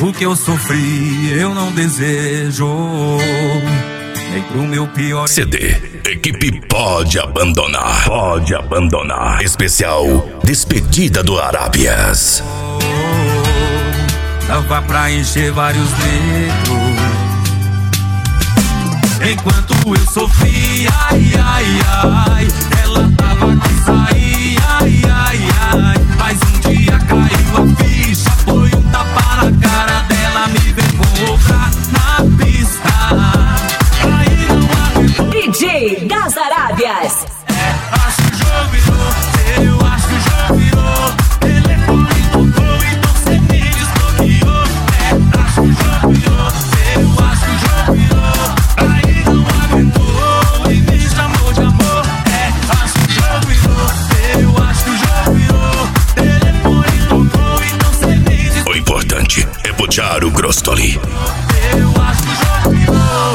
O que eu sofri eu não desejo, nem pro meu pior. CD, equipe Pode Abandonar. Pode Abandonar. Especial Despedida do Arábias. Dava pra encher vários litros enquanto eu sofria, ai, ai, ai. Ela tava que saía, ai, ai, ai. Mas um dia caiu a ficha, foi um tapa na cara dela, me levou na pista. Aí não aguentou. DJ das Arábias. Acho que o jogo virou, eu acho que o jogo virou. Telefone tocou, então cê me desbloqueou. Acho que o jogo virou, eu acho que o jogo virou. Aí não aguentou e me chamou de amor. Acho que o jogo virou, eu acho que o jogo virou. Telefone tocou, então cê me desbloqueou. O importante é botar o Grostoli. Eu acho que o jogo virou.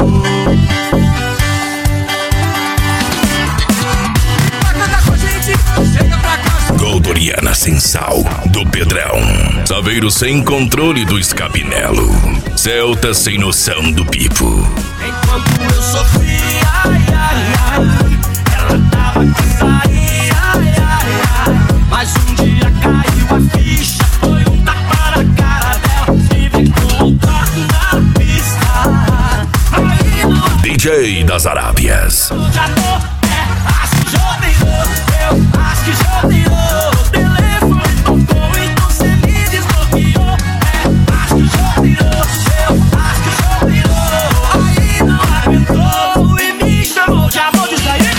Goldoriana sem sal, do Pedrão. Saveiro sem controle do Escapinelo. Celta sem noção do Pipo. Enquanto eu sofria, ai, ai, ai. Ela tava que saía, ai, ai, ai. Mas um dia caiu a ficha, foi um tapa na cara dela, me veio voltar na pista. Aí não DJ das Arábias. já tô, acho que já virou, eu acho que já virou. Telefone tocou, então cê me desbloqueou. Acho que já virou, eu acho que já virou. Aí não aguentou e me chamou de amor, diz aí.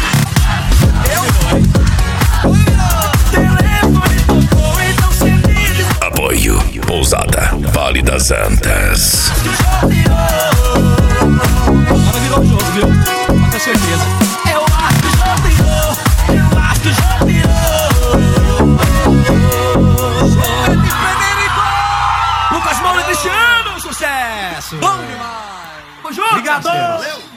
Telefone tocou, então cê me desbloqueou. Apoio, Pousada, Vale das Antas. Acho que já virou. Agora virou o jogo, viu? Pode ter certeza. Eu acho que já virou, eu acho que já virou. Lucas Moura e Cristiano, sucesso! Bom demais! Obrigado! Valeu!